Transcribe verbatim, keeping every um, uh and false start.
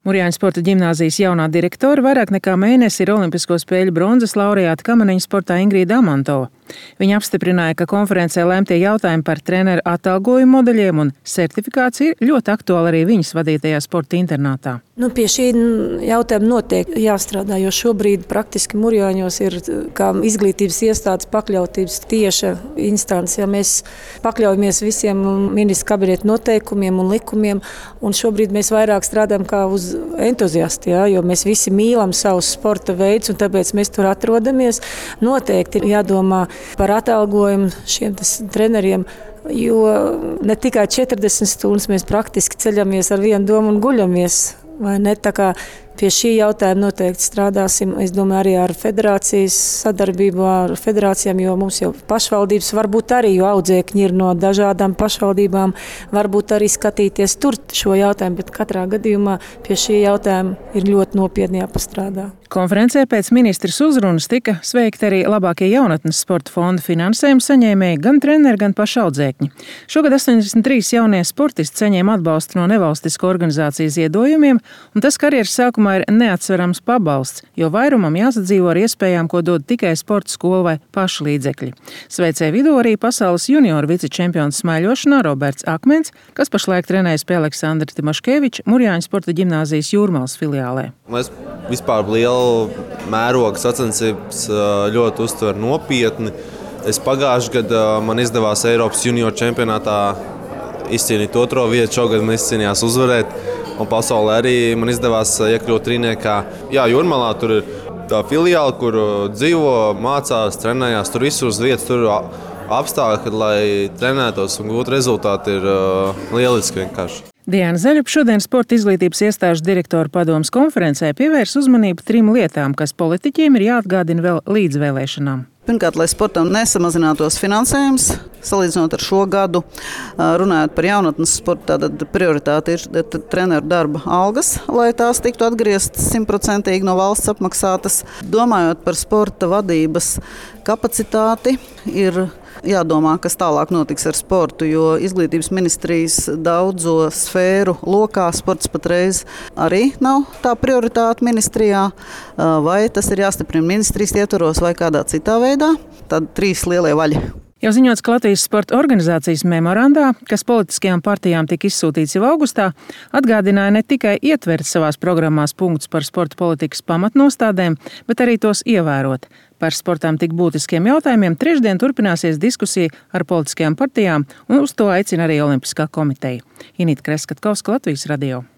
Murjāņu sporta ģimnāzijas jaunā direktore vairāk nekā mēnesi ir Olimpisko spēļu bronzas laureāta kamaniņu sportā Ingrīda Amantova. Viņa apstiprināja, ka konferencē lēmtie jautājumi par treneru atalgojumu modeļiem un certifikāciju ir ļoti aktuāli arī viņas vadītajā sporta internātā. Nu, pie šī jautājuma noteikti jāstrādā, jo šobrīd praktiski Murjāņos ir kā izglītības iestādes pakļautības tieša instance. Ja mēs pakļaujamies visiem ministra kabineta noteikumiem un likumiem, un šobrīd mēs vairāk strādājam kā uz entuziasti, ja, jo mēs visi mīlam savus sporta veidus, un tāpēc mēs tur atrodamies. Noteikti ir jādomā par atalgojumu šiem treneriem, jo ne tikai četrdesmit stundas mēs praktiski ceļamies ar vienu domu un guļamies. Vai ne? Tā kā pie šī jautājuma noteikti strādāsim, es domāju, arī ar federācijas sadarbību ar federācijām, jo mums jau pašvaldības varbūt arī, jo audzēkņi ir no dažādām pašvaldībām, varbūt arī skatīties tur šo jautājumu, bet katrā gadījumā pie šī jautājuma ir ļoti nopietni jāpastrādā. Konferencē pēc ministras uzrunas tika sveikti arī labākie jaunatnes sporta fonda finansējuma saņēmēji, gan treneri, gan paši audzēkņi. Šogad astoņdesmit trīs jaunie sportisti saņēma atbalstu no nevalstisko organizāciju ziedojumiem, un tas karjeras sākumā ir neatsverams pabalsts, jo vairumam jāsadzīvo ar iespējām, ko dod tikai sporta skola vai paši līdzekļi. Sveicēja vidū arī pasaules junioru vicečempions smaiļošanā Roberts Akmens, kas pašlaik trenējas pie Aleksandra Timoškeviča Murjāņu sporta ģimnāzijas Jūrmalas filiālē. Mēs vispār lielu mēroga sacensības ļoti uztver nopietni. Es pagājušajā gadā man izdevās Eiropas junioru čempionātā izcīnīt otro vietu. Šogad man izcīnījās uzvarēt, un pasaulē arī man izdevās iekļūt trīniekā. Jā, Jūrmalā tur ir tā filiāla, kur dzīvo, mācās, trenējās, tur visur uz vietas, tur apstākļi, lai trenētos un gūtu rezultāti, ir uh, lieliski vienkārši. Diana Zaļupa šodien sporta izglītības iestāžu direktoru padomes konferencē pievērs uzmanību trim lietām, kas politiķiem ir jāatgādina vēl līdz vēlēšanām. Pirmkārt, lai sportam nesamazinātos finansējums, salīdzinot ar šo gadu, runājot par jaunatnes sportu, tad prioritāte ir treneru darba algas, lai tās tiktu atgrieztas simtprocentīgi no valsts apmaksātas. Domājot par sporta vadības kapacitāti, ir jādomā, kas tālāk notiks ar sportu, jo izglītības ministrijas daudzo sfēru lokā sports patreiz arī nav tā prioritāte ministrijā, vai tas ir jāstiprina ministrijas ietvaros vai kādā citā veidā. Tad trīs lielie vaļi. Jau ziņots, ka Latvijas sporta organizācijas memorandā, kas politiskajām partijām tika izsūtīts jau augustā, atgādināja ne tikai ietvert savās programmās punktus par sporta politikas pamatnostādēm, bet arī tos ievērot. Par sportām tik būtiskiem jautājumiem trešdien turpināsies diskusija ar politiskajām partijām, un uz to aicina arī Olimpiskā komiteja. Inīta Kreskatkovska, Latvijas radio.